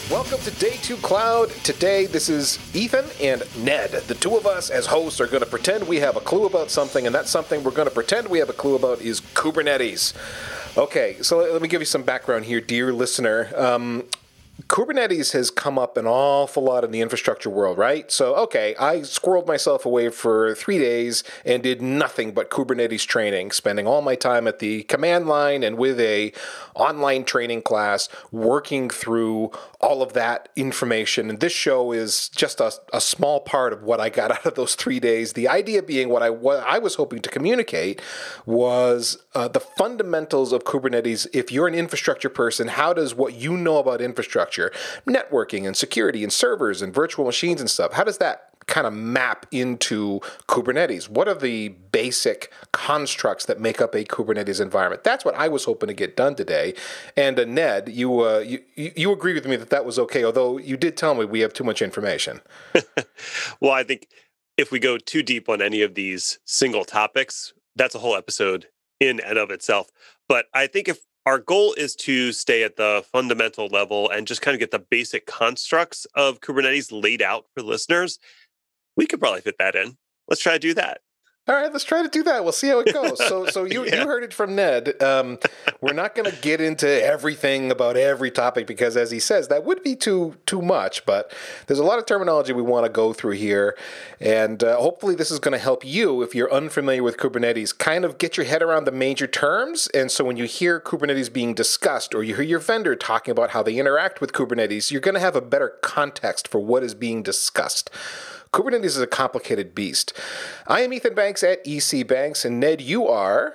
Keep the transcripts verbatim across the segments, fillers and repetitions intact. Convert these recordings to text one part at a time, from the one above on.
Welcome to Day two Cloud. Today, this is Ethan and Ned. The two of us as hosts are going to pretend we have a clue about something, and that something we're going to pretend we have a clue about is Kubernetes. Okay, so let me give you some background here, dear listener. Um, Kubernetes has come up an awful lot in the infrastructure world, right? So, okay, I squirreled myself away for three days and did nothing but Kubernetes training, spending all my time at the command line and with a online training class, working through all of that information. And this show is just a, a small part of what I got out of those three days. The idea being what I, what I was hoping to communicate was uh, the fundamentals of Kubernetes. If you're an infrastructure person, how does what you know about infrastructure, networking and security and servers and virtual machines and stuff, how does that kind of map into Kubernetes? What are the basic constructs that make up a Kubernetes environment? That's what I was hoping to get done today. And uh, Ned, you, uh, you you agree with me that that was okay, although you did tell me we have too much information. Well, I think if we go too deep on any of these single topics, that's a whole episode in and of itself. But I think if our goal is to stay at the fundamental level and just kind of get the basic constructs of Kubernetes laid out for listeners, we could probably fit that in. Let's try to do that. All right, let's try to do that. We'll see how it goes. So, so you Yeah. you heard it from Ned. Um, we're not going to get into everything about every topic because, as he says, that would be too too much. But there's a lot of terminology we want to go through here, and uh, hopefully, this is going to help you if you're unfamiliar with Kubernetes, kind of get your head around the major terms. And so, when you hear Kubernetes being discussed, or you hear your vendor talking about how they interact with Kubernetes, you're going to have a better context for what is being discussed. Kubernetes is a complicated beast. I am Ethan Banks at E C Banks, and Ned, you are?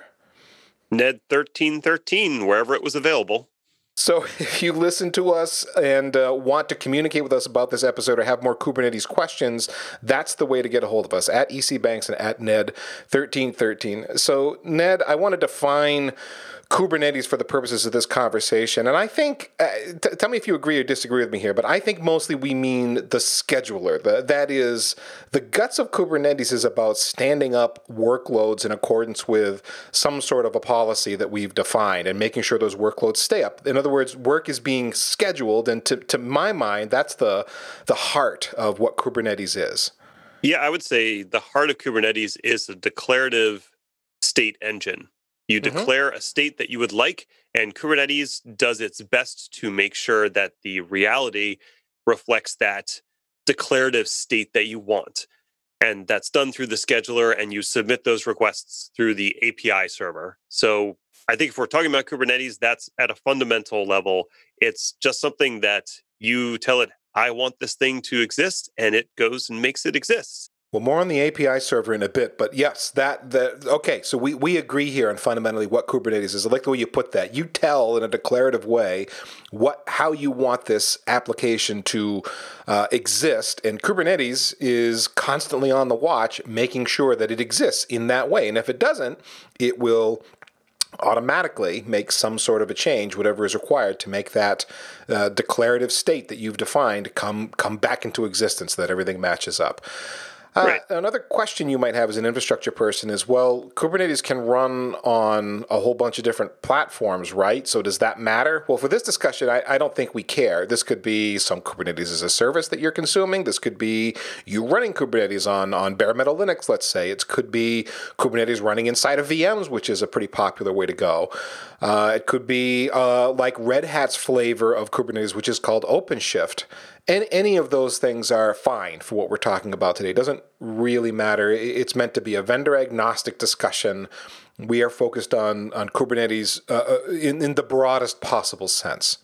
Ned thirteen thirteen, wherever it was available. So if you listen to us and uh, want to communicate with us about this episode or have more Kubernetes questions, that's the way to get a hold of us, at E C Banks and at Ned thirteen thirteen. So, Ned, I want to define Kubernetes for the purposes of this conversation. And I think, uh, t- tell me if you agree or disagree with me here, but I think mostly we mean the scheduler. The, that is, the guts of Kubernetes is about standing up workloads in accordance with some sort of a policy that we've defined and making sure those workloads stay up. In other words, work is being scheduled. And to, to my mind, that's the, the heart of what Kubernetes is. Yeah, I would say the heart of Kubernetes is a declarative state engine. You Mm-hmm. declare a state that you would like, and Kubernetes does its best to make sure that the reality reflects that declarative state that you want. And that's done through the scheduler, and you submit those requests through the A P I server. So I think if we're talking about Kubernetes, that's at a fundamental level. It's just something that you tell it, I want this thing to exist, and it goes and makes it exist. Well, more on the A P I server in a bit, but yes, that, that okay, so we, we agree here on fundamentally what Kubernetes is. I like the way you put that. You tell in a declarative way what how you want this application to uh, exist, and Kubernetes is constantly on the watch, making sure that it exists in that way. And if it doesn't, it will automatically make some sort of a change, whatever is required to make that uh, declarative state that you've defined come come back into existence so that everything matches up. Uh, Right. Another question you might have as an infrastructure person is, well, Kubernetes can run on a whole bunch of different platforms, right? So does that matter? Well, for this discussion, I, I don't think we care. This could be some Kubernetes as a service that you're consuming. This could be you running Kubernetes on, on bare metal Linux, let's say. It could be Kubernetes running inside of V Ms, which is a pretty popular way to go. Uh, it could be uh, like Red Hat's flavor of Kubernetes, which is called OpenShift. And any of those things are fine for what we're talking about today. It doesn't really matter. It's meant to be a vendor-agnostic discussion. We are focused on, on Kubernetes uh, in, in the broadest possible sense.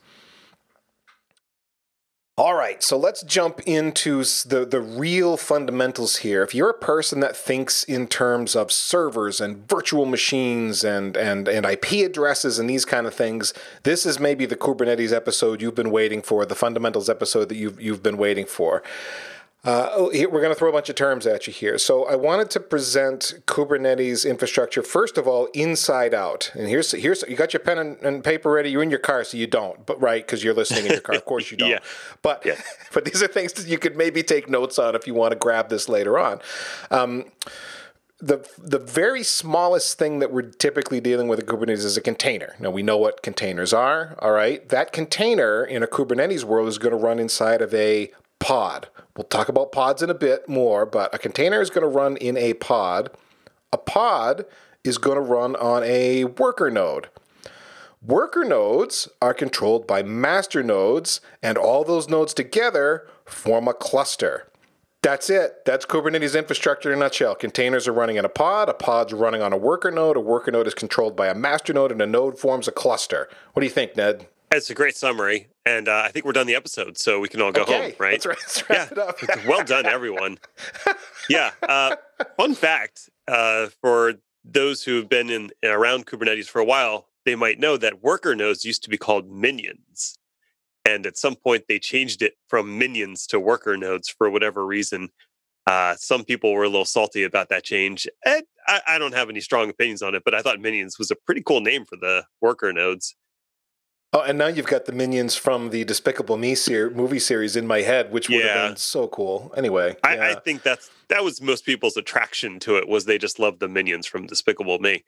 All right, so let's jump into the, the real fundamentals here. If you're a person that thinks in terms of servers and virtual machines and, and, and I P addresses and these kind of things, this is maybe the Kubernetes episode you've been waiting for, the fundamentals episode that you've, you've been waiting for. Uh, oh, here, we're going to throw a bunch of terms at you here. So I wanted to present Kubernetes infrastructure, first of all, inside out. And here's, here's you got your pen and, and paper ready. You're in your car, so you don't, but right, because you're listening in your car. Of course you don't. Yeah. But, yeah. but these are things that you could maybe take notes on if you want to grab this later on. Um, the the very smallest thing that we're typically dealing with in Kubernetes is a container. Now, we know what containers are, all right? That container in a Kubernetes world is going to run inside of a pod. We'll talk about pods in a bit more, but a container is going to run in a pod. A pod is going to run on a worker node. Worker nodes are controlled by master nodes, and all those nodes together form a cluster. That's it. That's Kubernetes infrastructure in a nutshell. Containers are running in a pod, a pod's running on a worker node, a worker node is controlled by a master node, and a node forms a cluster. What do you think, Ned? It's a great summary, and uh, I think we're done the episode, so we can all go okay. home, right? Let's, let's wrap yeah. it up. Well done, everyone. Yeah. Uh, fun fact, uh, for those who have been in around Kubernetes for a while, they might know that worker nodes used to be called minions. And at some point, they changed it from minions to worker nodes for whatever reason. Uh, some people were a little salty about that change. And I, I don't have any strong opinions on it, but I thought minions was a pretty cool name for the worker nodes. Oh, and now you've got the minions from the Despicable Me ser- movie series in my head, which would yeah. have been so cool. Anyway, I, yeah. I think that's that was most people's attraction to it, was they just loved the minions from Despicable Me.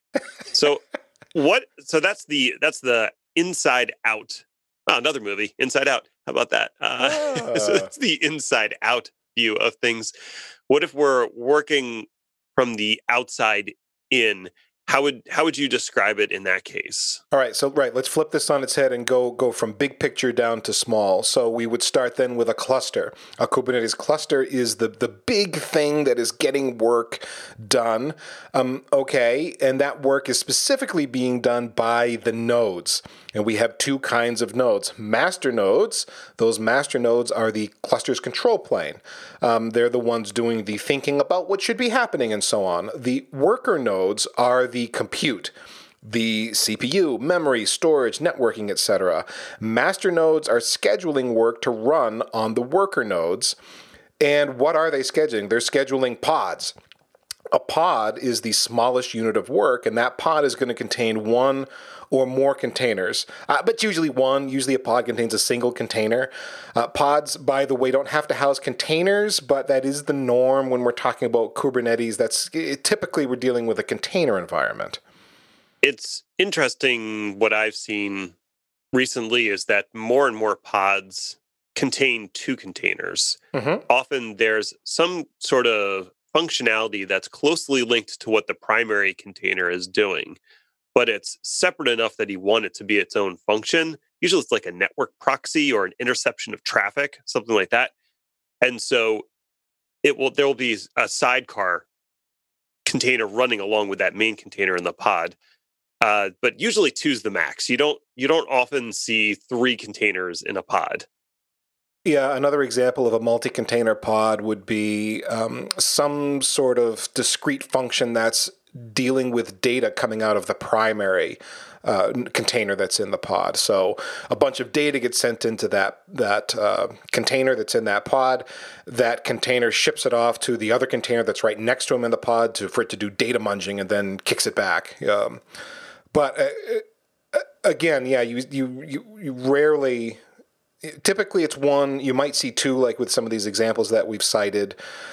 So what? So that's the that's the Inside Out. Oh, another movie, Inside Out. How about that? Uh, ah. So it's the inside out view of things. What if we're working from the outside in? How would how would you describe it in that case? All right, so right, let's flip this on its head and go go from big picture down to small. So we would start then with a cluster. A Kubernetes cluster is the the big thing that is getting work done. Um, okay, and that work is specifically being done by the nodes. And we have two kinds of nodes. Master nodes, those master nodes are the cluster's control plane. Um, they're the ones doing the thinking about what should be happening and so on. The worker nodes are the compute, the C P U, memory, storage, networking, et cetera. Master nodes are scheduling work to run on the worker nodes. And what are they scheduling? They're scheduling pods. A pod is the smallest unit of work, and that pod is going to contain one or more containers, uh, but usually one. Usually a pod contains a single container. Uh, pods, by the way, don't have to house containers, but that is the norm when we're talking about Kubernetes. That's it, typically we're dealing with a container environment. It's interesting what I've seen recently is that more and more pods contain two containers. Mm-hmm. Often there's some sort of functionality that's closely linked to what the primary container is doing, but it's separate enough that you want it to be its own function. Usually it's like a network proxy or an interception of traffic, something like that. And so it will there will be a sidecar container running along with that main container in the pod. Uh, but usually two's the max. You don't you don't often see three containers in a pod. Yeah, another example of a multi-container pod would be um, some sort of discrete function that's dealing with data coming out of the primary uh, container that's in the pod. So a bunch of data gets sent into that that uh, container that's in that pod. That container ships it off to the other container that's right next to him in the pod to, for it to do data munging and then kicks it back. Um, but uh, again, yeah, you you you, you rarely. Typically, it's one. You might see two, like with some of these examples that we've cited.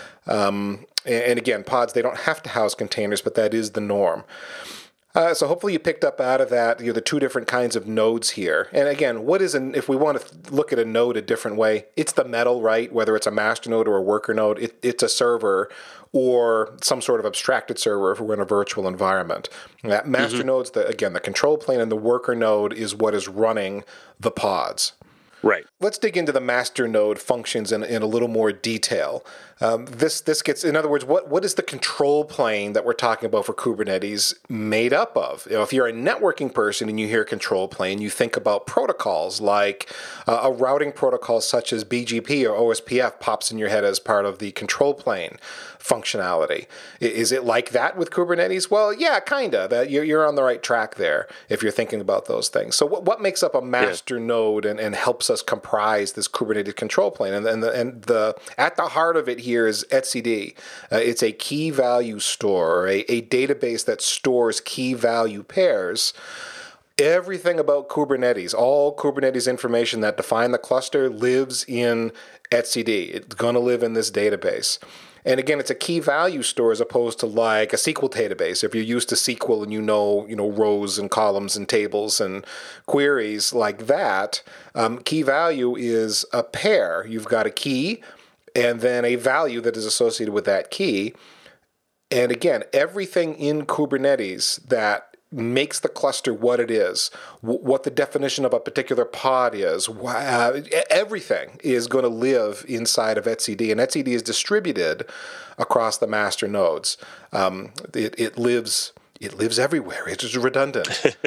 Um, and again, pods, they don't have to house containers, but that is the norm. Uh, so hopefully you picked up out of that, you know, the two different kinds of nodes here. And again, what is an, if we want to look at a node a different way, it's the metal, right? Whether it's a master node or a worker node, it, it's a server or some sort of abstracted server if we're in a virtual environment. That master mm-hmm. node's, the, again, the control plane, and the worker node is what is running the pods. Right. Let's dig into the master node functions in, in a little more detail. Um, this this gets, in other words, what, what is the control plane that we're talking about for Kubernetes made up of? You know, if you're a networking person and you hear control plane, you think about protocols like uh, a routing protocol such as B G P or O S P F pops in your head as part of the control plane functionality. Is it like that with Kubernetes? Well, yeah, kind of. That you're, you're on the right track there if you're thinking about those things. So what, what makes up a master yeah. node and, and helps us comprise this Kubernetes control plane? And, and, the, and the at the heart of it here is etcd. Uh, it's a key value store, or a, a database that stores key value pairs. Everything about Kubernetes, all Kubernetes information that define the cluster lives in etcd. It's going to live in this database. And again, it's a key value store as opposed to like a S Q L database. If you're used to S Q L and you know, you know, rows and columns and tables and queries like that, um, key value is a pair. You've got a key and then a value that is associated with that key. And again, everything in Kubernetes that makes the cluster what it is, w- what the definition of a particular pod is, wh- uh, everything is going to live inside of etcd. And etcd is distributed across the master nodes. Um, it, it lives it lives everywhere. It's just redundant.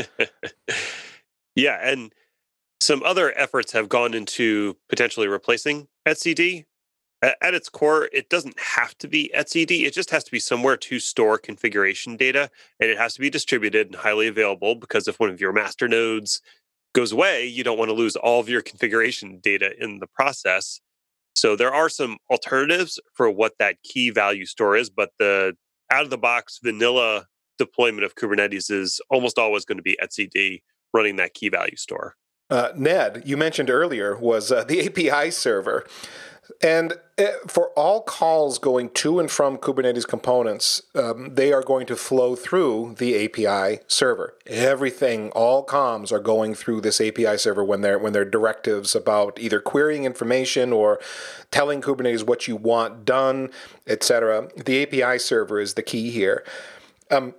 Yeah, and some other efforts have gone into potentially replacing etcd. At its core, it doesn't have to be etcd. It just has to be somewhere to store configuration data, and it has to be distributed and highly available, because if one of your master nodes goes away, you don't want to lose all of your configuration data in the process. So there are some alternatives for what that key value store is, but the out-of-the-box vanilla deployment of Kubernetes is almost always going to be etcd running that key value store. Uh, Ned, you mentioned earlier, was uh, the A P I server. And for all calls going to and from Kubernetes components, um, they are going to flow through the A P I server. Everything, all comms are going through this A P I server when they're when they're directives about either querying information or telling Kubernetes what you want done, et cetera. The A P I server is the key here. Um,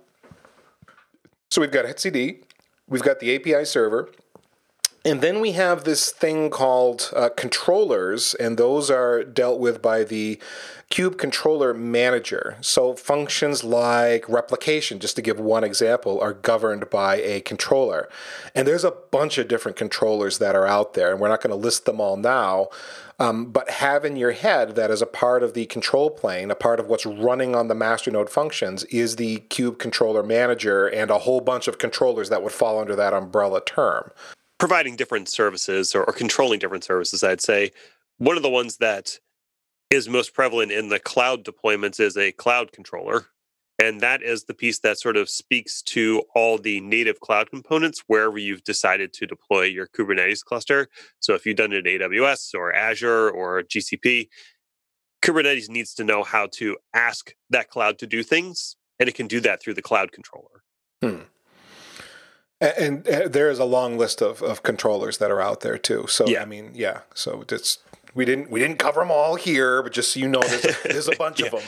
so we've got etcd, we've got the A P I server. And then we have this thing called uh, controllers, and those are dealt with by the Kube Controller Manager. So functions like replication, just to give one example, are governed by a controller. And there's a bunch of different controllers that are out there, and we're not going to list them all now. Um, but have in your head that as a part of the control plane, a part of what's running on the master node functions, is the Kube Controller Manager and a whole bunch of controllers that would fall under that umbrella term. Providing different services or, or controlling different services, I'd say. One of the ones that is most prevalent in the cloud deployments is a cloud controller. And that is the piece that sort of speaks to all the native cloud components wherever you've decided to deploy your Kubernetes cluster. So if you've done it in A W S or Azure or G C P, Kubernetes needs to know how to ask that cloud to do things, and it can do that through the cloud controller. Hmm. And, and there is a long list of, of controllers that are out there too. So yeah. I mean, yeah. So it's we didn't we didn't cover them all here, but just so you know, there's a, there's a bunch yeah. of them.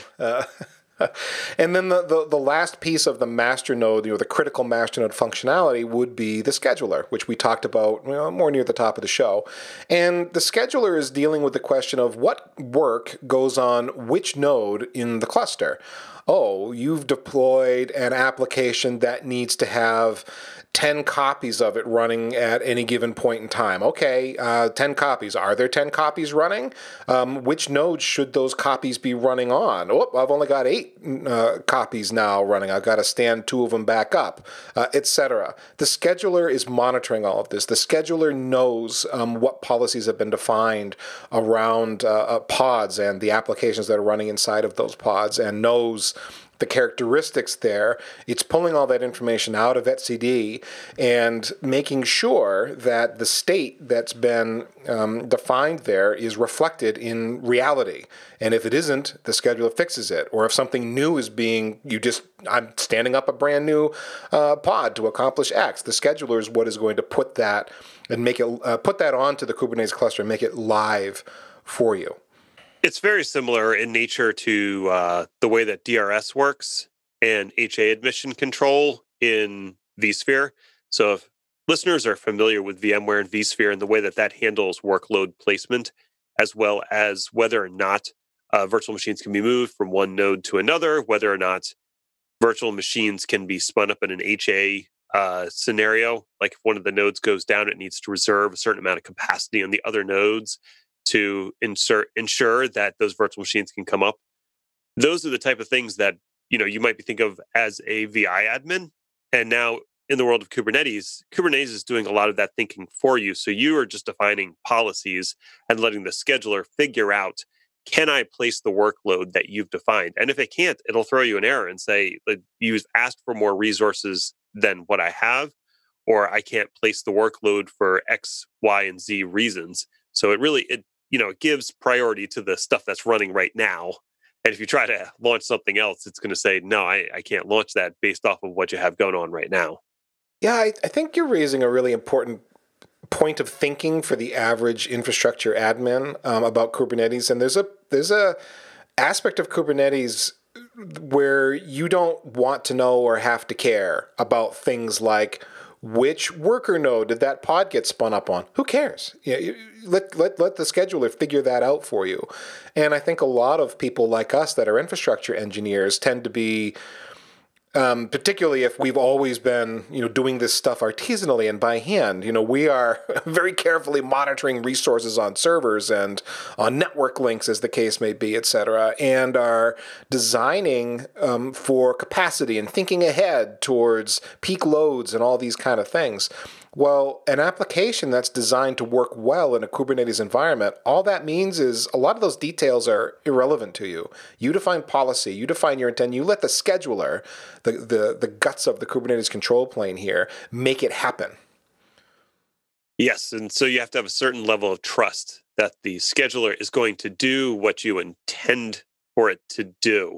Uh, and then the, the the last piece of the master node, you know, the critical master node functionality would be the scheduler, which we talked about, you know, more near the top of the show. And the scheduler is dealing with the question of what work goes on which node in the cluster. Oh, you've deployed an application that needs to have ten copies of it running at any given point in time. Okay, uh, ten copies. Are there ten copies running? Um, which nodes should those copies be running on? Oh, I've only got eight uh, copies now running. I've got to stand two of them back up, uh, et cetera. The scheduler is monitoring all of this. The scheduler knows um, what policies have been defined around uh, uh, pods and the applications that are running inside of those pods, and knows the characteristics there. It's pulling all that information out of etcd and making sure that the state that's been um, defined there is reflected in reality. And if it isn't, the scheduler fixes it. Or if something new is being, you just, I'm standing up a brand new uh, pod to accomplish X, the scheduler is what is going to put that and make it, uh, put that onto the Kubernetes cluster and make it live for you. It's very similar in nature to uh, the way that D R S works and H A admission control in vSphere. So if listeners are familiar with VMware and vSphere and the way that that handles workload placement, as well as whether or not uh, virtual machines can be moved from one node to another, whether or not virtual machines can be spun up in an H A uh, scenario, like if one of the nodes goes down, it needs to reserve a certain amount of capacity on the other nodes to insert, ensure that those virtual machines can come up. Those are the type of things that, you know, you might be thinking of as a V I admin. And now in the world of Kubernetes, Kubernetes is doing a lot of that thinking for you. So you are just defining policies and letting the scheduler figure out, can I place the workload that you've defined? And if it can't, it'll throw you an error and say, you've asked for more resources than what I have, or I can't place the workload for X, Y, and Z reasons. So it really, it you know, it gives priority to the stuff that's running right now And if you try to launch something else, it's going to say, no, I, I can't launch that based off of what you have going on right now. Yeah, I, I think you're raising a really important point of thinking for the average infrastructure admin um, about Kubernetes. And there's a there's a aspect of Kubernetes where you don't want to know or have to care about things like which worker node did that pod get spun up on. Who cares? You know, you, let, let, let the scheduler figure that out for you. And I think a lot of people like us that are infrastructure engineers tend to be, Um, particularly if we've always been, you know, doing this stuff artisanally and by hand. You know, we are very carefully monitoring resources on servers and on network links, as the case may be, et cetera, and are designing um, for capacity and thinking ahead towards peak loads and all these kind of things. Well, an application that's designed to work well in a Kubernetes environment, all that means is a lot of those details are irrelevant to you. You define policy, you define your intent, you let the scheduler, the, the, the guts of the Kubernetes control plane here, make it happen. Yes, and so you have to have a certain level of trust that the scheduler is going to do what you intend for it to do.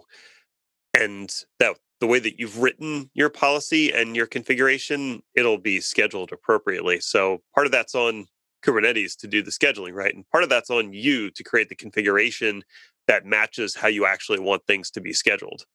And that the way that you've written your policy and your configuration, it'll be scheduled appropriately. So part of that's on Kubernetes to do the scheduling, right? And part of that's on you to create the configuration that matches how you actually want things to be scheduled.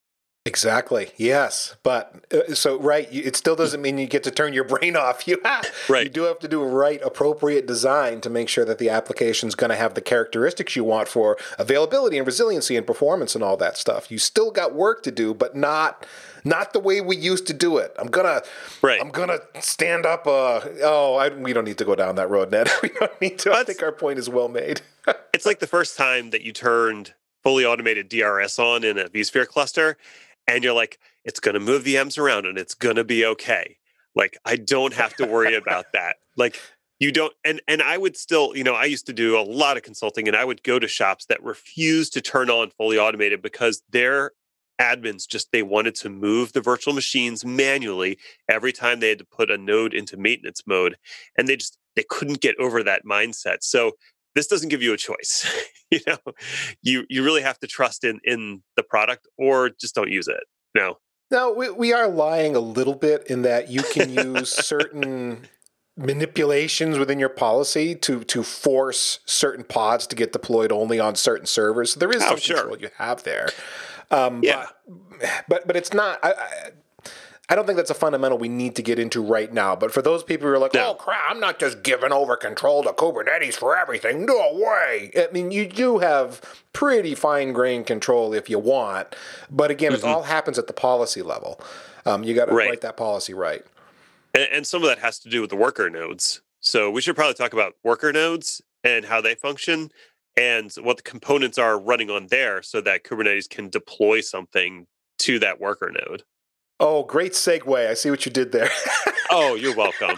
Exactly. Yes. But uh, so, right, you, it still doesn't mean you get to turn your brain off. You, right. You do have to do a right, appropriate design to make sure that the application is going to have the characteristics you want for availability and resiliency and performance and all that stuff. You still got work to do, but not not the way we used to do it. I'm gonna, right. I'm gonna stand up. Uh, oh, I, we don't need to go down that road, Ned. We don't need to. That's, I think our point is well made. It's like the first time that you turned fully automated D R S on in a vSphere cluster. And you're like, it's going to move V Ms around and it's going to be okay. Like, I don't have to worry about that. Like, you don't. And, and I would still, you know, I used to do a lot of consulting and I would go to shops that refused to turn on fully automated because their admins just, they wanted to move the virtual machines manually every time they had to put a node into maintenance mode. And they just, they couldn't get over that mindset. So this doesn't give you a choice. you know, you you really have to trust in in the product or just don't use it. No. No, we, we are lying a little bit in that you can use certain manipulations within your policy to to force certain pods to get deployed only on certain servers. So there is oh, some sure. control you have there. Um, yeah. But, but but it's not. I, I, I don't think that's a fundamental we need to get into right now. But for those people who are like, no. oh, crap, I'm not just giving over control to Kubernetes for everything. No way. I mean, you do have pretty fine-grained control if you want. But again, mm-hmm. it all happens at the policy level. Um, you got to right. write that policy right. And, and some of that has to do with the worker nodes. So we should probably talk about worker nodes and how they function and what the components are running on there so that Kubernetes can deploy something to that worker node. Oh, great segue. I see what you did there. Oh, you're welcome.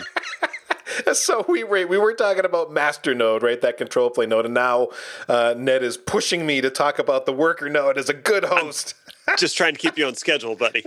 So we were we were talking about master node, right? That control plane node. And now uh, Ned is pushing me to talk about the worker node as a good host. I'm just trying to keep you on schedule, buddy.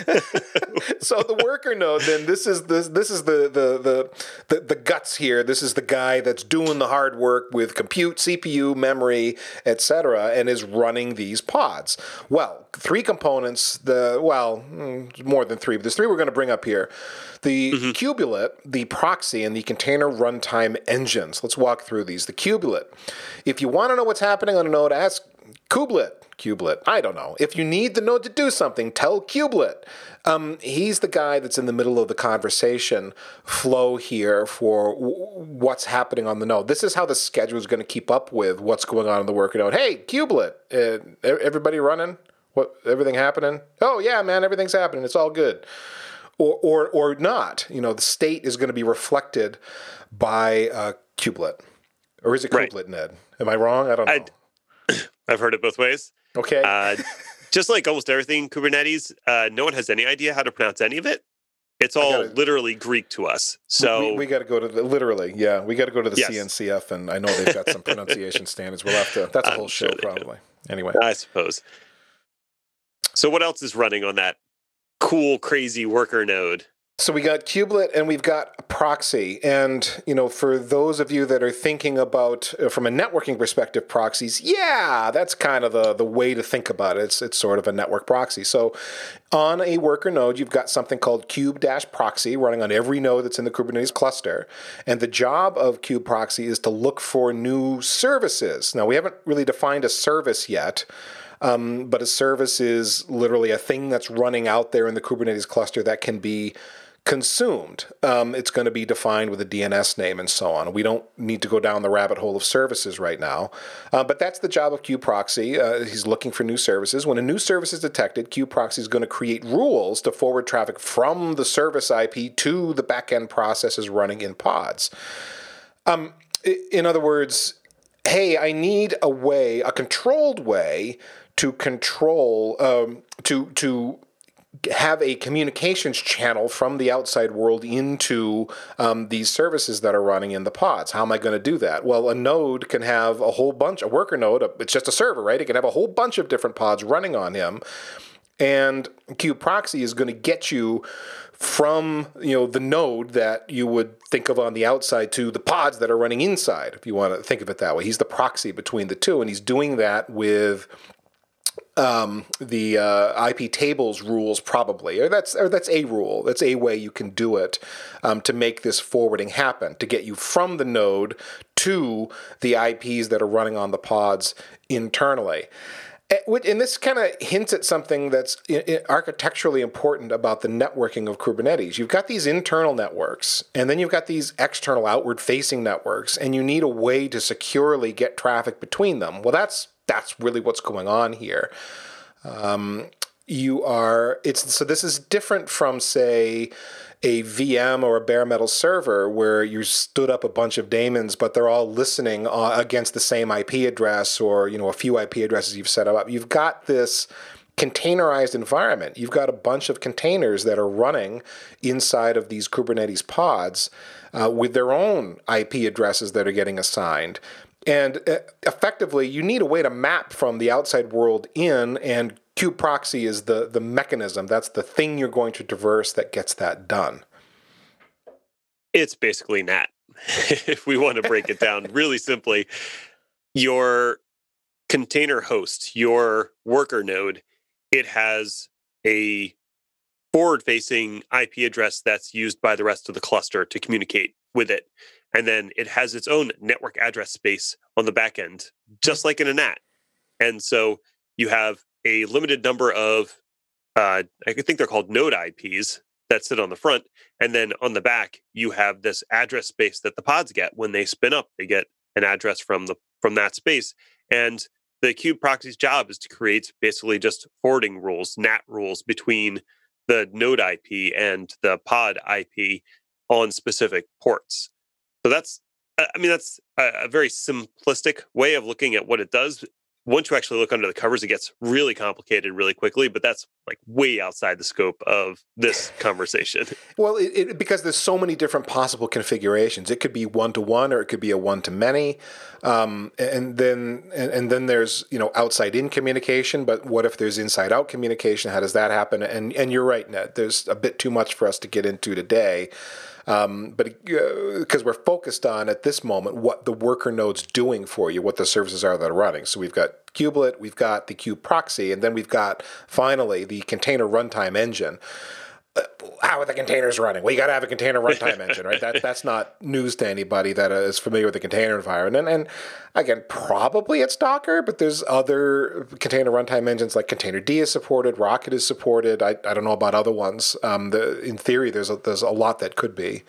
So the worker node, then this is this this is the, the the the the guts here. This is the guy that's doing the hard work with compute, C P U, memory, et cetera, and is running these pods. Well, three components. The well, more than three, but there's three we're going to bring up here. The mm-hmm. kubelet, the proxy, and the container runtime engines. Let's walk through these. The kubelet. If you want to know what's happening on a node, ask kubelet. Kubelet. I don't know. If you need the node to do something, tell kubelet. Um, he's the guy that's in the middle of the conversation flow here for w- what's happening on the node. This is how the schedule is going to keep up with what's going on in the worker node. Hey, kubelet, uh, everybody running? What? Everything happening? Oh yeah, man, everything's happening. It's all good. Or or or not. You know, the state is going to be reflected by uh, kubelet. Or is it kubelet, right. Ned? Am I wrong? I don't know. I'd, I've heard it both ways. Okay. uh, just like almost everything Kubernetes, uh, no one has any idea how to pronounce any of it. It's all gotta, literally Greek to us. So we, we got to go to the, literally, yeah, we got to go to the yes. C N C F, and I know they've got some pronunciation standards. We'll have to. That's a whole I'm show, sure probably. Do. Anyway, I suppose. So what else is running on that cool, crazy worker node? So we got kubelet and we've got a proxy. And, you know, for those of you that are thinking about, uh, from a networking perspective, proxies, yeah, that's kind of the, the way to think about it. It's, it's sort of a network proxy. So on a worker node, you've got something called kube-proxy running on every node that's in the Kubernetes cluster. And the job of kube-proxy is to look for new services. Now, we haven't really defined a service yet. Um, but a service is literally a thing that's running out there in the Kubernetes cluster that can be consumed. Um, it's going to be defined with a D N S name and so on. We don't need to go down the rabbit hole of services right now. Uh, but that's the job of kube-proxy. Uh, he's looking for new services. When a new service is detected, kube-proxy is going to create rules to forward traffic from the service I P to the backend processes running in pods. Um, in other words, hey, I need a way, a controlled way to control, um, to to have a communications channel from the outside world into um, these services that are running in the pods. How am I going to do that? Well, a node can have a whole bunch, a worker node, it's just a server, right? It can have a whole bunch of different pods running on him. And kube-proxy is going to get you from, you know, the node that you would think of on the outside to the pods that are running inside, if you want to think of it that way. He's the proxy between the two, and he's doing that with um, the uh, I P tables rules, probably, or that's or that's a rule. That's a way you can do it um, to make this forwarding happen, to get you from the node to the I Ps that are running on the pods internally. And this kind of hints at something that's architecturally important about the networking of Kubernetes. You've got these internal networks, and then you've got these external outward-facing networks, and you need a way to securely get traffic between them. Well, that's that's really what's going on here. Um, you are it's so this is different from, say, a V M or a bare metal server where you stood up a bunch of daemons, but they're all listening uh, against the same I P address, or, you know, a few I P addresses you've set up. You've got this containerized environment. You've got a bunch of containers that are running inside of these Kubernetes pods uh, with their own I P addresses that are getting assigned. And uh, effectively, you need a way to map from the outside world in, and kube-proxy is the, the mechanism. That's the thing you're going to traverse that gets that done. It's basically N A T. If we want to break it down really simply, your container host, your worker node, it has a forward-facing I P address that's used by the rest of the cluster to communicate with it. And then it has its own network address space on the back end, just like in a N A T. And so you have a limited number of, uh, I think they're called node I Ps that sit on the front. And then on the back, you have this address space that the pods get when they spin up. They get an address from the from that space. And the kube-proxy's job is to create basically just forwarding rules, N A T rules, between the node I P and the pod I P on specific ports. So that's, I mean, that's a, a very simplistic way of looking at what it does. Once you actually look under the covers, it gets really complicated really quickly, but that's like way outside the scope of this conversation. Well, it, it, because there's so many different possible configurations. It could be one-to-one, or it could be a one-to-many. Um, and then and, and then there's, you know, outside-in communication, but what if there's inside-out communication? How does that happen? And, and you're right, Ned, there's a bit too much for us to get into today. Um, but because uh, we're focused on, at this moment, what the worker node's doing for you, what the services are that are running. So we've got kubelet, we've got the kube-proxy, and then we've got, finally, the container runtime engine. Uh, how are the containers running? Well, you got to have a container runtime engine, right? That That's not news to anybody that is familiar with the container environment. And, and again, probably it's Docker, but there's other container runtime engines, like Containerd is supported, Rocket is supported. I, I don't know about other ones. Um, the, in theory, there's a, there's a lot that could be.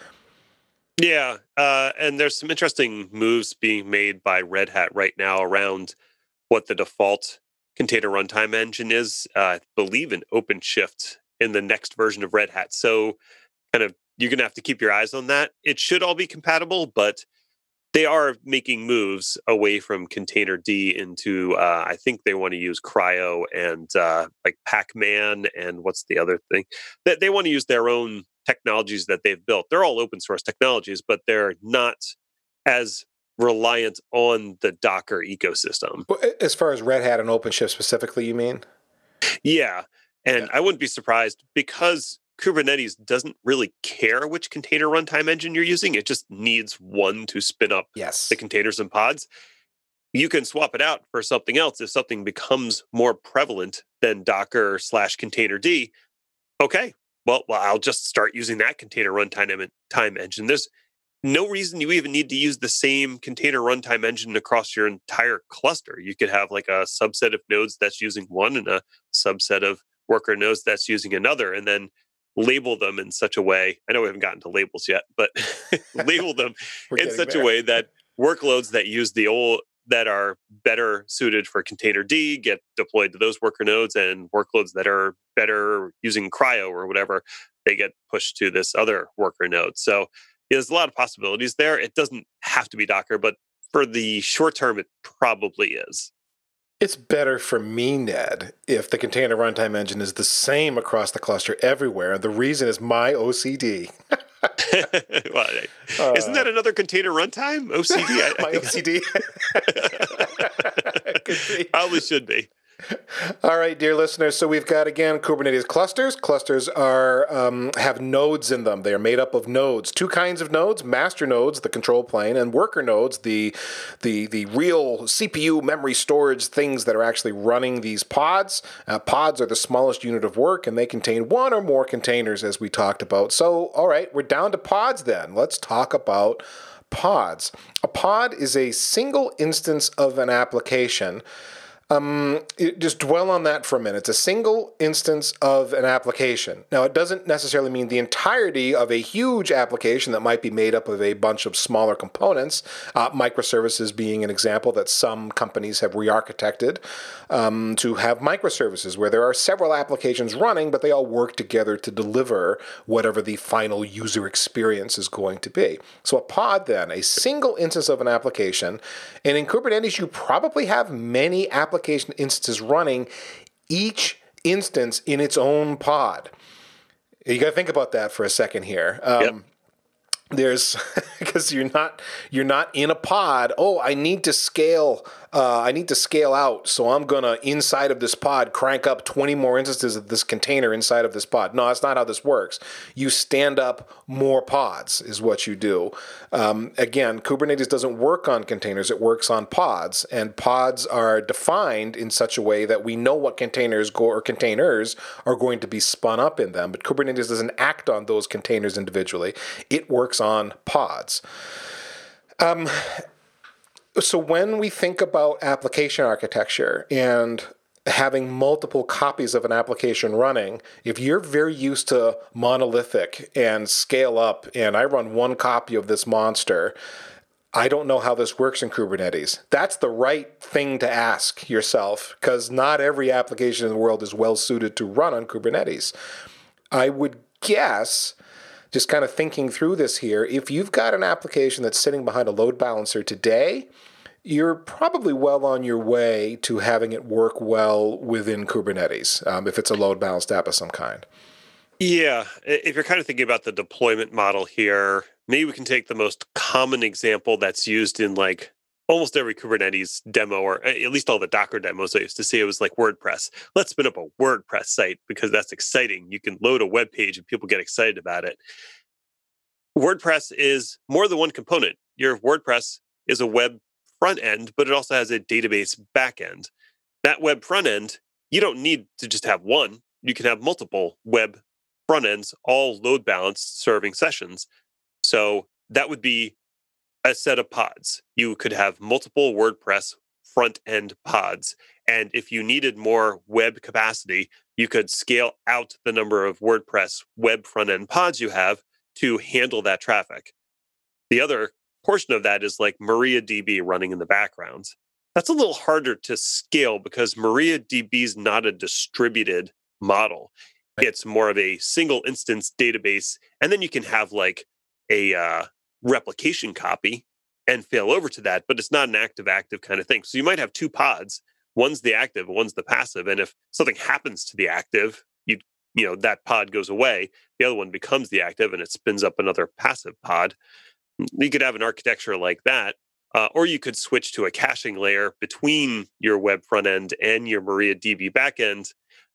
Yeah, uh, and there's some interesting moves being made by Red Hat right now around what the default container runtime engine is. Uh, I believe in OpenShift in the next version of Red Hat. So kind of you're going to have to keep your eyes on that. It should all be compatible, but they are making moves away from Containerd into, uh, I think they want to use Cryo and uh, like Pacman and what's the other thing? That they want to use their own technologies that they've built. They're all open source technologies, but they're not as reliant on the Docker ecosystem. As far as Red Hat and OpenShift specifically, you mean? Yeah. And yeah. I wouldn't be surprised, because Kubernetes doesn't really care which container runtime engine you're using. It just needs one to spin up Yes. the containers and pods. You can swap it out for something else if something becomes more prevalent than Docker slash containerd. Okay, well, well, I'll just start using that container runtime time engine. There's no reason you even need to use the same container runtime engine across your entire cluster. You could have like a subset of nodes that's using one and a subset of worker nodes that's using another, and then label them in such a way. I know we haven't gotten to labels yet, but label them in such there. a way that workloads that use the old that are better suited for containerd get deployed to those worker nodes, and workloads that are better using CRI-O or whatever, they get pushed to this other worker node. So yeah, there's a lot of possibilities there. It doesn't have to be Docker, but for the short term, it probably is. It's better for me, Ned, if the container runtime engine is the same across the cluster everywhere. The reason is my O C D. Well, uh, isn't that another container runtime? O C D? I, my O C D? Could be. Probably should be. All right, dear listeners. So we've got, again, Kubernetes clusters. Clusters are um, have nodes in them. They are made up of nodes. Two kinds of nodes: master nodes, the control plane, and worker nodes, the the the real C P U memory storage things that are actually running these pods. Uh, pods are the smallest unit of work, and they contain one or more containers, as we talked about. So, all right, we're down to pods then. Let's talk about pods. A pod is a single instance of an application. Um, just dwell on that for a minute. It's a single instance of an application. Now, it doesn't necessarily mean the entirety of a huge application that might be made up of a bunch of smaller components, uh, microservices being an example that some companies have re-architected um, to have microservices where there are several applications running, but they all work together to deliver whatever the final user experience is going to be. So a pod, then, a single instance of an application, and in Kubernetes, you probably have many applications application instances running, each instance in its own pod. You got to think about that for a second here. Um, yep. There's because you're not you're not in a pod. Oh, I need to scale. Uh, I need to scale out. So I'm gonna inside of this pod crank up twenty more instances of this container inside of this pod. No, that's not how this works. You stand up more pods is what you do. Um, again, Kubernetes doesn't work on containers. It works on pods, and pods are defined in such a way that we know what containers go or containers are going to be spun up in them. But Kubernetes doesn't act on those containers individually. It works on pods. Um, so when we think about application architecture and having multiple copies of an application running, if you're very used to monolithic and scale up, and I run one copy of this monster, I don't know how this works in Kubernetes. That's the right thing to ask yourself, because not every application in the world is well suited to run on Kubernetes. I would guess, just kind of thinking through this here, if you've got an application that's sitting behind a load balancer today, you're probably well on your way to having it work well within Kubernetes, um, if it's a load balanced app of some kind. Yeah. If you're kind of thinking about the deployment model here, maybe we can take the most common example that's used in like almost every Kubernetes demo, or at least all the Docker demos I used to see. It was like WordPress. Let's spin up a WordPress site because that's exciting. You can load a web page and people get excited about it. WordPress is more than one component. Your WordPress is a web front end, but it also has a database back end. That web front end, you don't need to just have one. You can have multiple web front ends, all load balanced serving sessions. So that would be a set of pods. You could have multiple WordPress front end pods. And if you needed more web capacity, you could scale out the number of WordPress web front end pods you have to handle that traffic. The other portion of that is like MariaDB running in the background. That's a little harder to scale because MariaDB is not a distributed model. It's more of a single instance database. And then you can have like a uh, replication copy and fail over to that, but it's not an active-active kind of thing. So you might have two pods. One's the active, one's the passive. And if something happens to the active, you you know that pod goes away. The other one becomes the active, and it spins up another passive pod. You could have an architecture like that, uh, or you could switch to a caching layer between your web front end and your MariaDB backend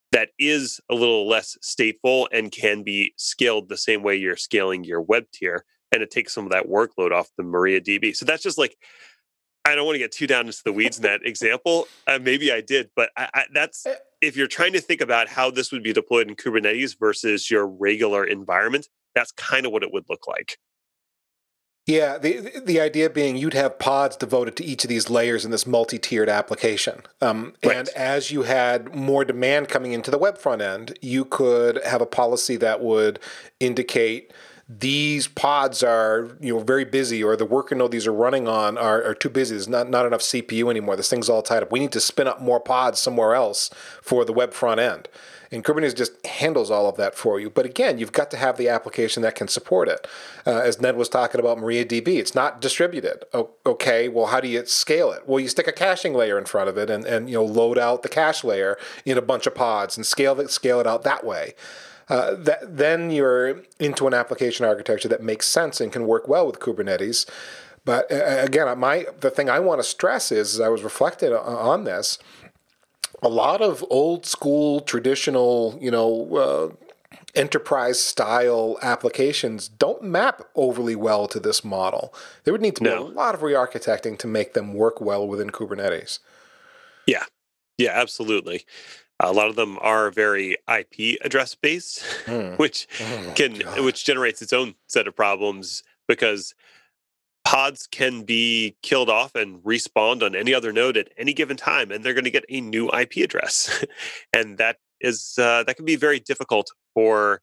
that is a little less stateful and can be scaled the same way you're scaling your web tier. And it takes some of that workload off the MariaDB. So that's just like, I don't want to get too down into the weeds in that example. Uh, maybe I did, but I, I, that's, if you're trying to think about how this would be deployed in Kubernetes versus your regular environment, that's kind of what it would look like. Yeah, the the idea being you'd have pods devoted to each of these layers in this multi-tiered application. Um, right. And as you had more demand coming into the web front end, you could have a policy that would indicate these pods are, you know, very busy, or the worker node these are running on are, are too busy. There's not, not enough C P U anymore. This thing's all tied up. We need to spin up more pods somewhere else for the web front end. And Kubernetes just handles all of that for you. But again, you've got to have the application that can support it. Uh, as Ned was talking about MariaDB, it's not distributed. O- okay, well, how do you scale it? Well, you stick a caching layer in front of it and, and you know load out the cache layer in a bunch of pods and scale it, scale it out that way. Uh, that, then you're into an application architecture that makes sense and can work well with Kubernetes. But uh, again, my the thing I want to stress is, as I was reflecting on this, a lot of old school, traditional, you know, uh, enterprise style applications don't map overly well to this model. There would need to be no. a lot of re-architecting to make them work well within Kubernetes. Yeah, yeah, absolutely. A lot of them are very I P address based, mm. which oh can God. which generates its own set of problems because pods can be killed off and respawned on any other node at any given time, and they're going to get a new I P address, and that is uh, that can be very difficult for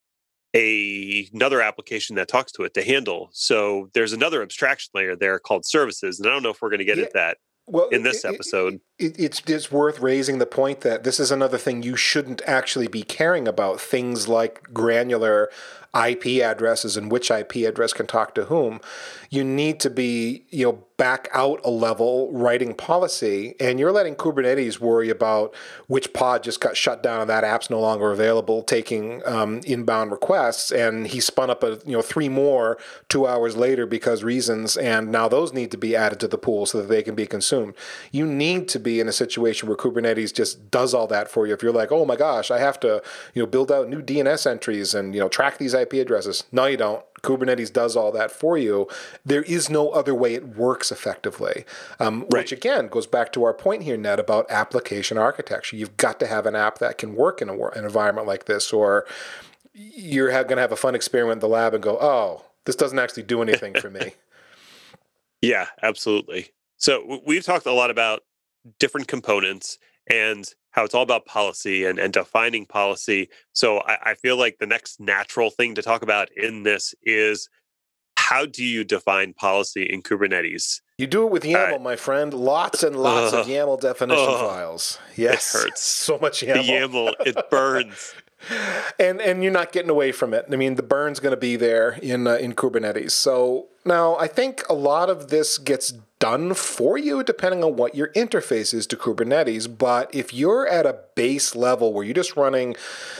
a, another application that talks to it to handle. So there's another abstraction layer there called services, and I don't know if we're going to get yeah. at that. Well, in this episode, it, it, it's it's worth raising the point that this is another thing you shouldn't actually be caring about. Things like granular I P addresses and which I P address can talk to whom. You need to be, you know, back out a level writing policy, and you're letting Kubernetes worry about which pod just got shut down and that app's no longer available, taking um, inbound requests, and he spun up a you know three more two hours later because reasons, and now those need to be added to the pool so that they can be consumed. You need to be in a situation where Kubernetes just does all that for you. If you're like, oh my gosh, I have to you know build out new D N S entries and you know track these I P addresses. No, you don't. Kubernetes does all that for you. There is no other way it works effectively, um, right. which again goes back to our point here, Ned, about application architecture. You've got to have an app that can work in a, an environment like this, or you're going to have a fun experiment in the lab and go, oh, this doesn't actually do anything for me. Yeah, absolutely. So we've talked a lot about different components and how it's all about policy and, and defining policy. So I, I feel like the next natural thing to talk about in this is how do you define policy in Kubernetes? You do it with YAML, uh, my friend. Lots and lots uh, of YAML definition uh, files. Yes. It hurts. So much YAML. The YAML, it burns. And and you're not getting away from it. I mean, the burn's going to be there in uh, in Kubernetes. So now I think a lot of this gets done for you depending on what your interface is to Kubernetes. But if you're at a base level where you're just running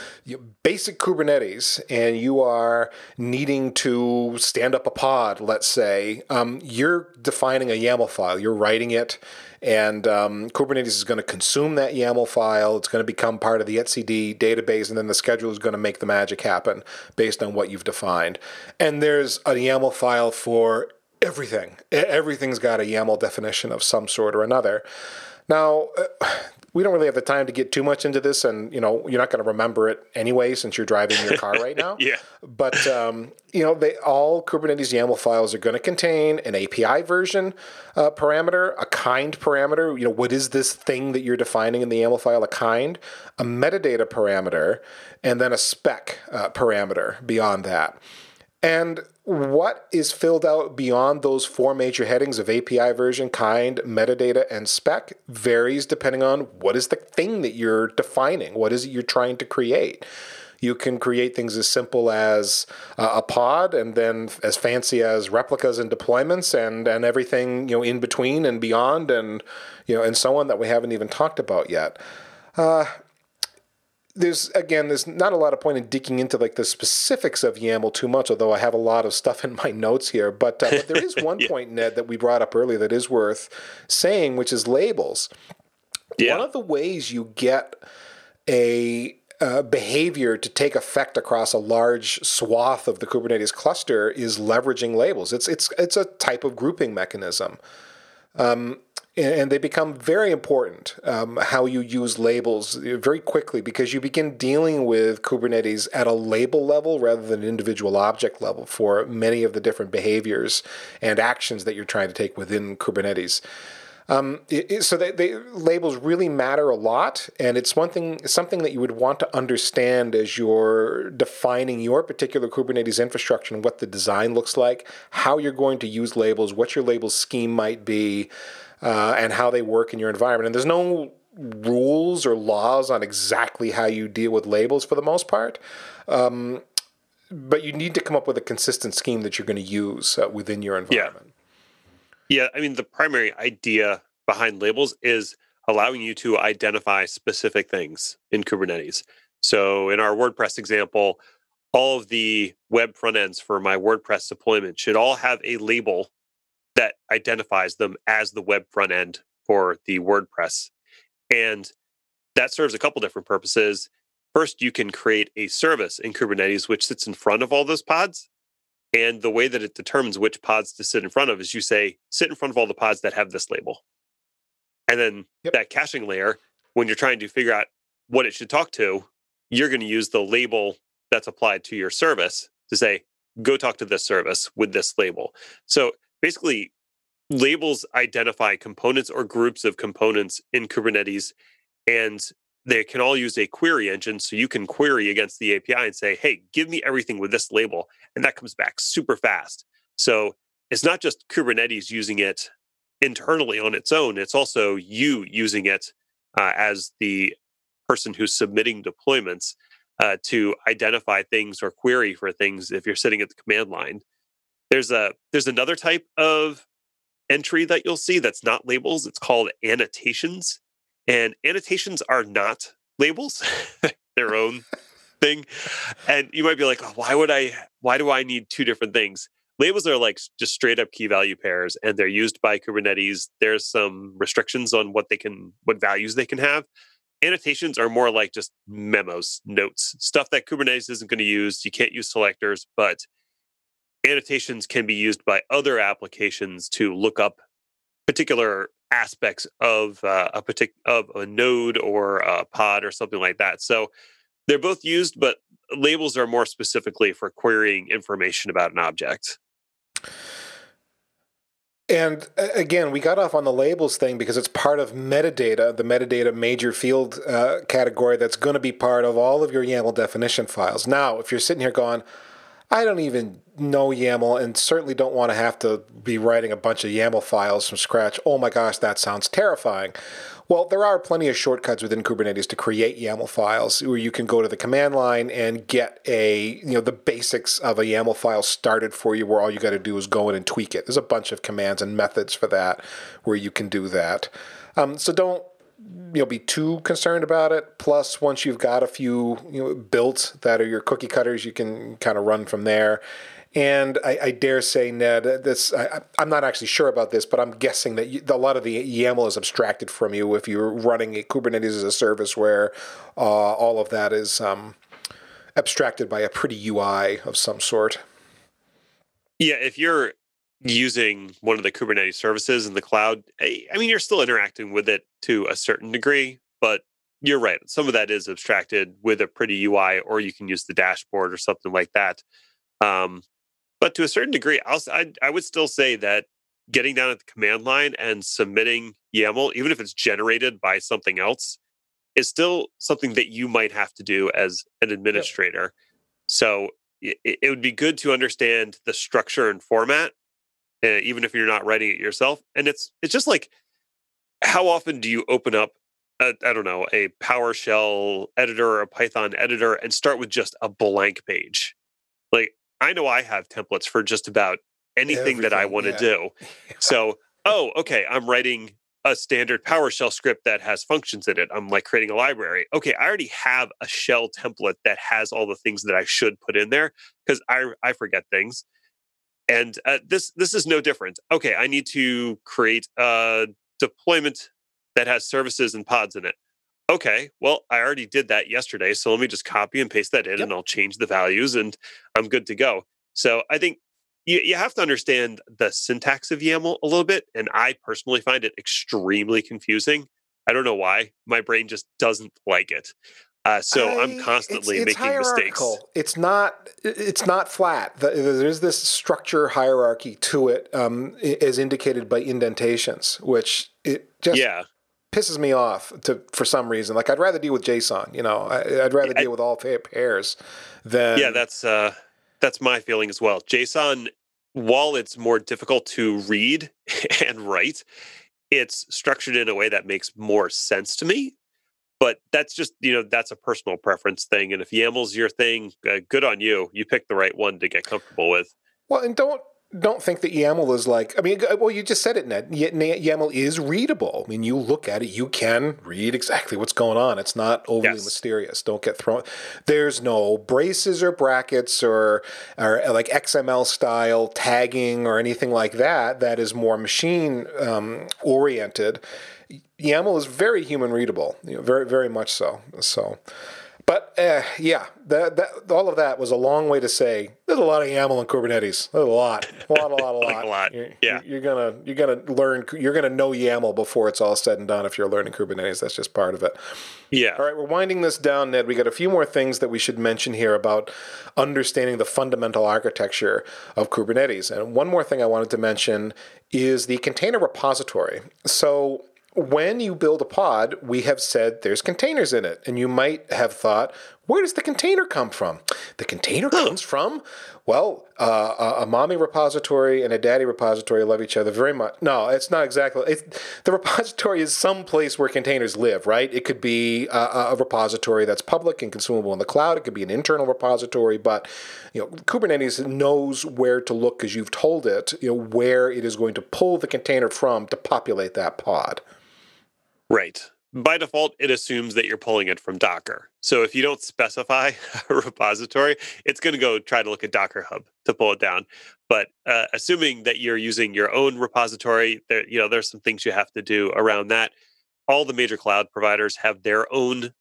basic Kubernetes and you are needing to stand up a pod, let's say, um, you're defining a YAML file. You're writing it, and um, Kubernetes is going to consume that YAML file. It's going to become part of the etcd database, and then the scheduler is going to make the magic happen based on what you've defined. And there's a YAML file for everything. Everything's got a YAML definition of some sort or another. Now, uh, we don't really have the time to get too much into this, and you know you're not going to remember it anyway since you're driving your car right now. Yeah. But um, you know, they all Kubernetes YAML files are going to contain an A P I version uh, parameter, a kind parameter. You know, what is this thing that you're defining in the YAML file? A kind, a metadata parameter, and then a spec uh, parameter beyond that. And what is filled out beyond those four major headings of A P I version, kind, metadata, and spec varies depending on what is the thing that you're defining. What is it you're trying to create? You can create things as simple as uh, a pod, and then as fancy as replicas and deployments, and and everything you know in between and beyond, and you know and so on that we haven't even talked about yet. Uh, There's, again, there's not a lot of point in digging into like the specifics of YAML too much, although I have a lot of stuff in my notes here. But, uh, but there is one yeah. point, Ned, that we brought up earlier that is worth saying, which is labels. Yeah. One of the ways you get a uh, behavior to take effect across a large swath of the Kubernetes cluster is leveraging labels. It's it's it's a type of grouping mechanism. Um, and they become very important, um, how you use labels very quickly, because you begin dealing with Kubernetes at a label level rather than individual object level for many of the different behaviors and actions that you're trying to take within Kubernetes. Um, it, it, so they, they, labels really matter a lot, and it's one thing, something that you would want to understand as you're defining your particular Kubernetes infrastructure and what the design looks like, how you're going to use labels, what your label scheme might be, uh, and how they work in your environment. And there's no rules or laws on exactly how you deal with labels for the most part, um, but you need to come up with a consistent scheme that you're going to use uh, within your environment. Yeah. Yeah, I mean, the primary idea behind labels is allowing you to identify specific things in Kubernetes. So in our WordPress example, all of the web front ends for my WordPress deployment should all have a label that identifies them as the web front end for the WordPress. And that serves a couple different purposes. First, you can create a service in Kubernetes which sits in front of all those pods. And the way that it determines which pods to sit in front of is you say, sit in front of all the pods that have this label. And then yep. that caching layer, when you're trying to figure out what it should talk to, you're going to use the label that's applied to your service to say, go talk to this service with this label. So basically, labels identify components or groups of components in Kubernetes, and they can all use a query engine. So you can query against the A P I and say, hey, give me everything with this label. And that comes back super fast. So it's not just Kubernetes using it internally on its own. It's also you using it uh, as the person who's submitting deployments uh, to identify things or query for things if you're sitting at the command line. There's a there's another type of entry that you'll see that's not labels. It's called annotations. And annotations are not labels, their own thing. And you might be like, oh, why would I, why do I need two different things? Labels are like just straight up key value pairs, and they're used by Kubernetes. There's some restrictions on what they can, what values they can have. Annotations are more like just memos, notes, stuff that Kubernetes isn't going to use. You can't use selectors, but annotations can be used by other applications to look up particular aspects of uh, a partic- of a node or a pod or something like that. So they're both used, but labels are more specifically for querying information about an object. And again, we got off on the labels thing because it's part of metadata, the metadata major field uh, category that's going to be part of all of your YAML definition files. Now, if you're sitting here going, I don't even know YAML and certainly don't want to have to be writing a bunch of YAML files from scratch. Oh my gosh, that sounds terrifying. Well, there are plenty of shortcuts within Kubernetes to create YAML files where you can go to the command line and get a, you know, the basics of a YAML file started for you, where all you got to do is go in and tweak it. There's a bunch of commands and methods for that where you can do that. Um, so don't you know, be too concerned about it. Plus, once you've got a few you know, built that are your cookie cutters, you can kind of run from there. And I, I dare say, Ned, this I, I'm not actually sure about this, but I'm guessing that you, a lot of the YAML is abstracted from you if you're running a Kubernetes as a service where uh, all of that is um, abstracted by a pretty U I of some sort. Yeah, if you're using one of the Kubernetes services in the cloud, I mean, you're still interacting with it to a certain degree, but you're right. Some of that is abstracted with a pretty U I, or you can use the dashboard or something like that. Um, but to a certain degree, I'll, I, I would still say that getting down at the command line and submitting YAML, even if it's generated by something else, is still something that you might have to do as an administrator. Yep. So it, it would be good to understand the structure and format, Uh, even if you're not writing it yourself. And it's it's just like, how often do you open up, a, I don't know, a PowerShell editor or a Python editor and start with just a blank page? Like, I know I have templates for just about anything Everything, that I want to yeah. do. So, oh, okay, I'm writing a standard PowerShell script that has functions in it. I'm like creating a library. Okay, I already have a shell template that has all the things that I should put in there because I I forget things. And uh, this this is no different. Okay, I need to create a deployment that has services and pods in it. okay, well, I already did that yesterday, so let me just copy and paste that in, Yep. and I'll change the values, and I'm good to go. So I think you, you have to understand the syntax of YAML a little bit, and I personally find it extremely confusing. I don't know why. My brain just doesn't like it. Uh, so I'm I it's constantly it's making mistakes. hierarchical. It's not it's not flat. The- There's this structure hierarchy to it, um, i- as indicated by indentations, which it just Yeah. pisses me off to for some reason. Like I'd rather deal with JSON. You know, I, I'd rather I, deal with all pa- pairs yeah, than that's uh, that's my feeling as well. JSON, while it's more difficult to read and write, it's structured in a way that makes more sense to me. But that's just, you know, that's a personal preference thing. And if YAML's your thing, uh, good on you. You picked the right one to get comfortable with. well, and don't don't think that YAML is like. I mean, well, you just said it, Ned. Y- YAML is readable. I mean, you look at it, you can read exactly what's going on. It's not overly Yes. mysterious. Don't get thrown. There's no braces or brackets or or like X M L style tagging or anything like that. That is more machine um, oriented. YAML is very human readable, you know, very very much so. So, but uh, yeah, that, that all of that was a long way to say there's a lot of YAML in Kubernetes. There's a lot, a lot, a lot, a Like lot. a lot. You're, Yeah. you're gonna you're gonna learn you're gonna know YAML before it's all said and done. If you're learning Kubernetes, that's just part of it. Yeah. All right, we're winding this down, Ned. We got a few more things that we should mention here about understanding the fundamental architecture of Kubernetes. And one more thing I wanted to mention is the container repository. So when you build a pod, we have said there's containers in it. And you might have thought, where does the container come from? The container comes from, well, uh, a, a mommy repository and a daddy repository love each other very much. No, it's not exactly. It's, the repository is some place where containers live, right? It could be a, a repository that's public and consumable in the cloud. It could be an internal repository, but you know, Kubernetes knows where to look because you've told it, you know, where it is going to pull the container from to populate that pod. Right. By default, it assumes that you're pulling it from Docker. So if you don't specify a repository, it's going to go try to look at Docker Hub to pull it down. But uh, assuming that you're using your own repository, there, you know, there's some things you have to do around that. All the major cloud providers have their own.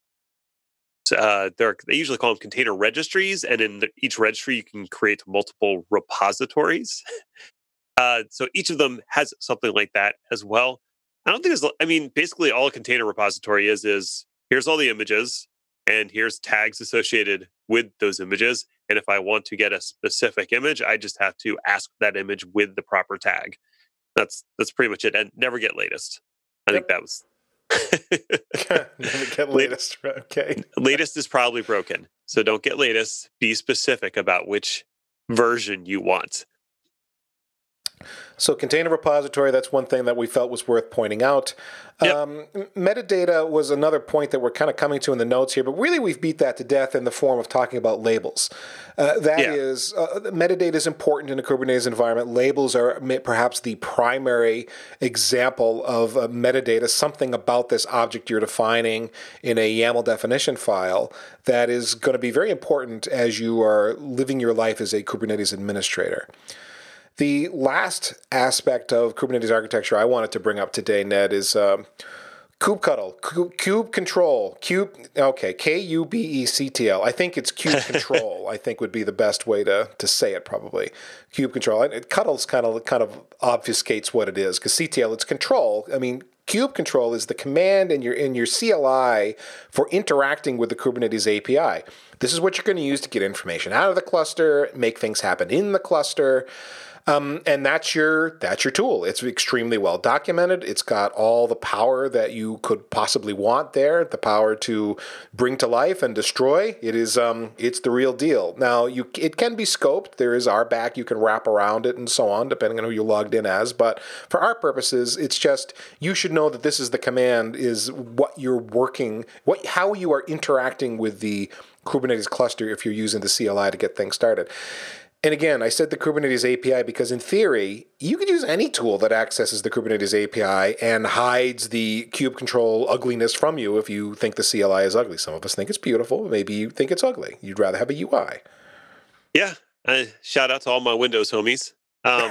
Uh, they usually call them container registries, and in the, each registry, you can create multiple repositories. Uh, so each of them has something like that as well. I don't think there's, I mean, basically all a container repository is, is here's all the images and here's tags associated with those images. And if I want to get a specific image, I just have to ask that image with the proper tag. That's, that's pretty much it. And never get latest. I Yep. think that was. Never get latest. Okay. Latest is probably broken. So don't get latest. Be specific about which version you want. So container repository, that's one thing that we felt was worth pointing out. Yep. Um, metadata was another point that we're kind of coming to in the notes here, but really we've beat that to death in the form of talking about labels. Uh, that Yeah. is, uh, metadata is important in a Kubernetes environment. Labels are perhaps the primary example of uh, metadata, something about this object you're defining in a YAML definition file that is going to be very important as you are living your life as a Kubernetes administrator. The last aspect of Kubernetes architecture I wanted to bring up today, Ned, is um, kubectl, kube, kube control, kube, okay, K U B E C T L. I think it's kube control, I think would be the best way to, to say it probably. Kube control. It, cuddles kind of, kind of obfuscates what it is, because C T L, it's control. I mean, kube control is the command in your, in your C L I for interacting with the Kubernetes A P I. This is what you're going to use to get information out of the cluster, make things happen in the cluster. Um, and that's your that's your tool. It's extremely well documented. It's got all the power that you could possibly want there, the power to bring to life and destroy. It is um, it's the real deal. Now, you it can be scoped. There is R back. You can wrap around it and so on, depending on who you logged in as. But for our purposes, it's just you should know that this is the command, is what you're working, what how you are interacting with the Kubernetes cluster if you're using the C L I to get things started. And again, I said the Kubernetes A P I because in theory, you could use any tool that accesses the Kubernetes A P I and hides the kube control ugliness from you if you think the C L I is ugly. Some of us think it's beautiful. Maybe you think it's ugly. You'd rather have a U I. Yeah. Uh, shout out to all my Windows homies. Um,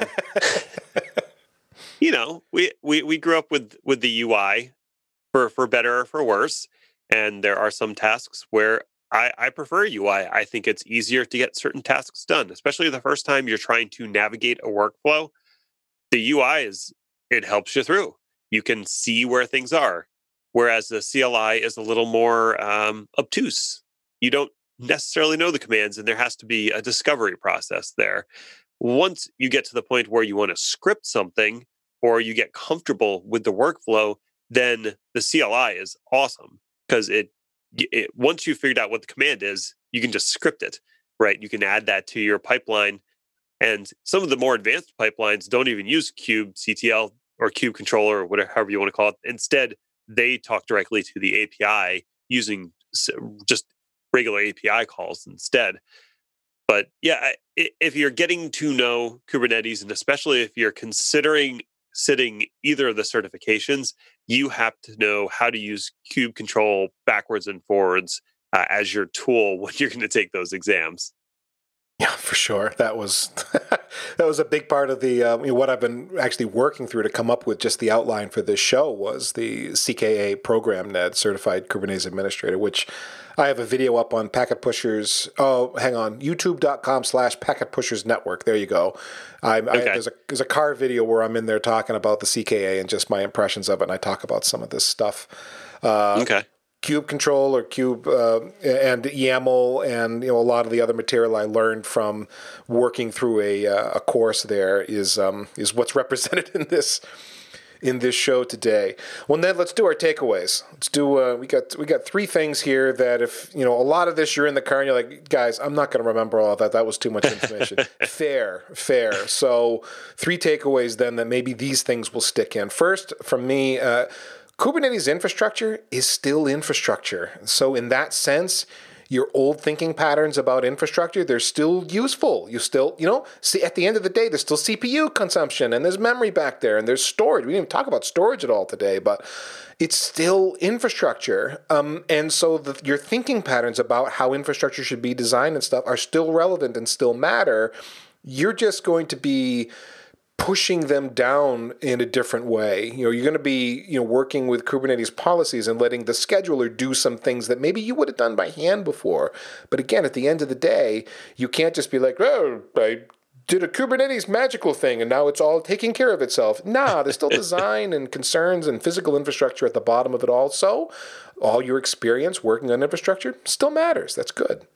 you know, we, we, we grew up with, with the U I for, for better or for worse. And there are some tasks where I, I prefer U I. I think it's easier to get certain tasks done, especially the first time you're trying to navigate a workflow. The U I is, it helps you through. You can see where things are. Whereas the C L I is a little more um, obtuse. You don't necessarily know the commands, and there has to be a discovery process there. Once you get to the point where you want to script something or you get comfortable with the workflow, then the C L I is awesome because it, it once you've figured out what the command is, you can just script it, right? You can add that to your pipeline. And some of the more advanced pipelines don't even use kubectl or kube controller or whatever, however you want to call it. Instead, they talk directly to the A P I using just regular A P I calls instead. But yeah, if you're getting to know Kubernetes, and especially if you're considering sitting either of the certifications, you have to know how to use kube control backwards and forwards uh, as your tool when you're going to take those exams. Yeah, for sure. That was that was a big part of the uh, you know, what I've been actually working through to come up with just the outline for this show was the C K A program, Ned, Certified Kubernetes Administrator, which I have a video up on Packet Pushers. Oh, hang on, youtube.com slash Packet Pushers Network. There you go. I'm, okay. I, there's a there's a car video where I'm in there talking about the C K A and just my impressions of it, and I talk about some of this stuff. Uh, okay. Kube control or Kube uh, and YAML and you know a lot of the other material I learned from working through a uh, a course there is um, is what's represented in this in this show today. Well, Ned, let's do our takeaways. Let's do. Uh, we got we got three things here that if you know a lot of this you're in the car and you're like, guys, I'm not going to remember all of that. That was too much information. fair, fair. So three takeaways then that maybe these things will stick in. First, from me. Uh, Kubernetes infrastructure is still infrastructure. So in that sense, your old thinking patterns about infrastructure, they're still useful. You still, you know, see at the end of the day, there's still C P U consumption and there's memory back there and there's storage. We didn't even talk about storage at all today, but it's still infrastructure. Um, and so the, your thinking patterns about how infrastructure should be designed and stuff are still relevant and still matter. You're just going to be pushing them down in a different way. You know, you're going to be, you know, working with Kubernetes policies and letting the scheduler do some things that maybe you would have done by hand before. But again, at the end of the day, you can't just be like, oh, I did a Kubernetes magical thing and now it's all taking care of itself. Nah, there's still design and concerns and physical infrastructure at the bottom of it all. So all your experience working on infrastructure still matters. That's good.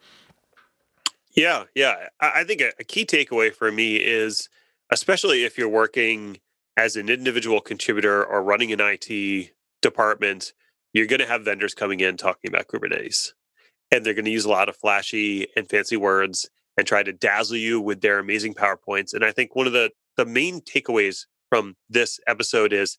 Yeah, yeah. I think a key takeaway for me is, especially if you're working as an individual contributor or running an I T department, you're going to have vendors coming in talking about Kubernetes. And they're going to use a lot of flashy and fancy words and try to dazzle you with their amazing PowerPoints. And I think one of the, the main takeaways from this episode is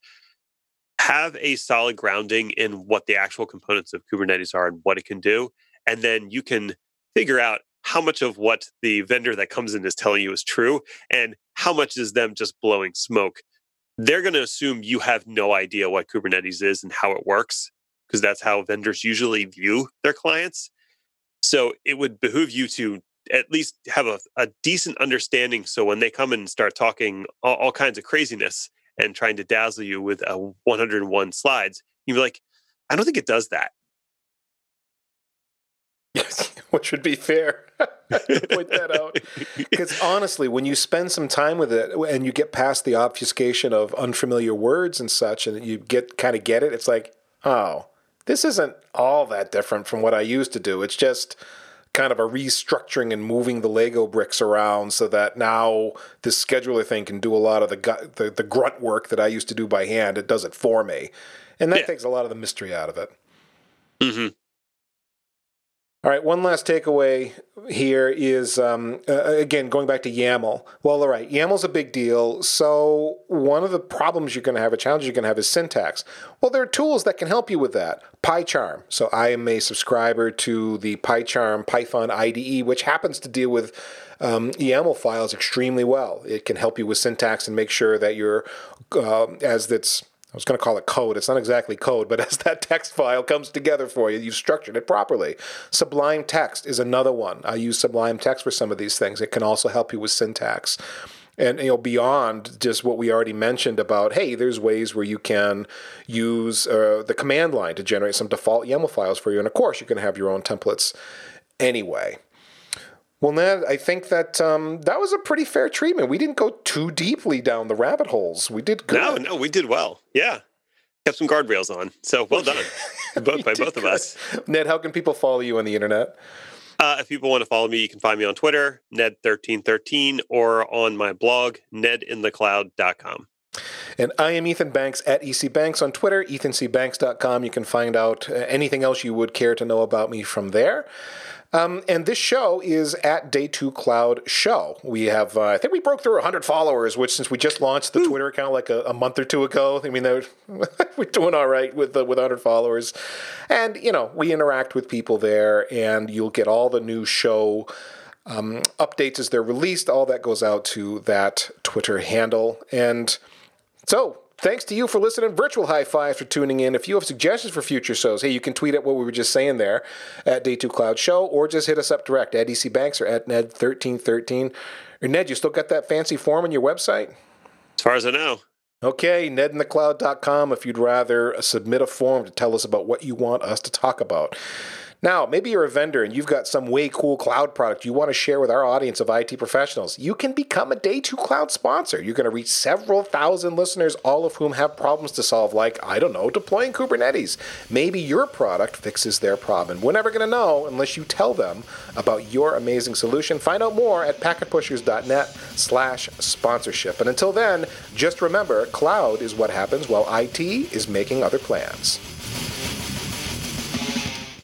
have a solid grounding in what the actual components of Kubernetes are and what it can do. And then you can figure out how much of what the vendor that comes in is telling you is true and how much is them just blowing smoke. They're going to assume you have no idea what Kubernetes is and how it works, because that's how vendors usually view their clients. So it would behoove you to at least have a, a decent understanding. So when they come in and start talking all, all kinds of craziness and trying to dazzle you with a one hundred one slides, you'd be like, I don't think it does that. Yes, which would be fair to point that out. Because honestly, when you spend some time with it and you get past the obfuscation of unfamiliar words and such, and you get kind of get it, it's like, oh, this isn't all that different from what I used to do. It's just kind of a restructuring and moving the Lego bricks around so that now this scheduler thing can do a lot of the gu- the, the grunt work that I used to do by hand. It does it for me. And that yeah. takes a lot of the mystery out of it. Mm-hmm. All right, one last takeaway here is, um, uh, again, going back to YAML. Well, all right, YAML's a big deal. So one of the problems you're going to have, a challenge you're going to have is syntax. Well, there are tools that can help you with that. PyCharm. So I am a subscriber to the PyCharm Python I D E, which happens to deal with um, YAML files extremely well. It can help you with syntax and make sure that you're, uh, as that's... I was going to call it code. It's not exactly code, but as that text file comes together for you, you've structured it properly. Sublime Text is another one. I use Sublime Text for some of these things. It can also help you with syntax. And, you know, beyond just what we already mentioned about, hey, there's ways where you can use uh, the command line to generate some default YAML files for you. And of course, you can have your own templates anyway. Well, Ned, I think that um, that was a pretty fair treatment. We didn't go too deeply down the rabbit holes. We did good. No, no, we did well. Yeah. Kept some guardrails on. So well done. both by both good. of us. Ned, how can people follow you on the internet? Uh, if people want to follow me, you can find me on Twitter, Ned thirteen thirteen, or on my blog, ned in the cloud dot com. And I am Ethan Banks at E C Banks on Twitter, ethan c banks dot com. You can find out anything else you would care to know about me from there. Um, and this show is at Day two Cloud Show. We have, uh, I think we broke through one hundred followers, which since we just launched the Ooh. Twitter account like a, a month or two ago, I mean, we're doing all right with uh, with one hundred followers. And, you know, we interact with people there, and you'll get all the new show um, updates as they're released. All that goes out to that Twitter handle. And so, thanks to you for listening. Virtual high fives for tuning in. If you have suggestions for future shows, hey, you can tweet at what we were just saying there at Day two Cloud Show, or just hit us up direct at E C Banks or at Ned thirteen thirteen. Or Ned, you still got that fancy form on your website? As far as I know. Okay, ned in the cloud dot com if you'd rather submit a form to tell us about what you want us to talk about. Now, maybe you're a vendor and you've got some way cool cloud product you want to share with our audience of I T professionals. You can become a Day two Cloud sponsor. You're going to reach several thousand listeners, all of whom have problems to solve, like, I don't know, deploying Kubernetes. Maybe your product fixes their problem. And we're never going to know unless you tell them about your amazing solution. Find out more at packetpushers dot net slash sponsorship. And until then, just remember, cloud is what happens while I T is making other plans.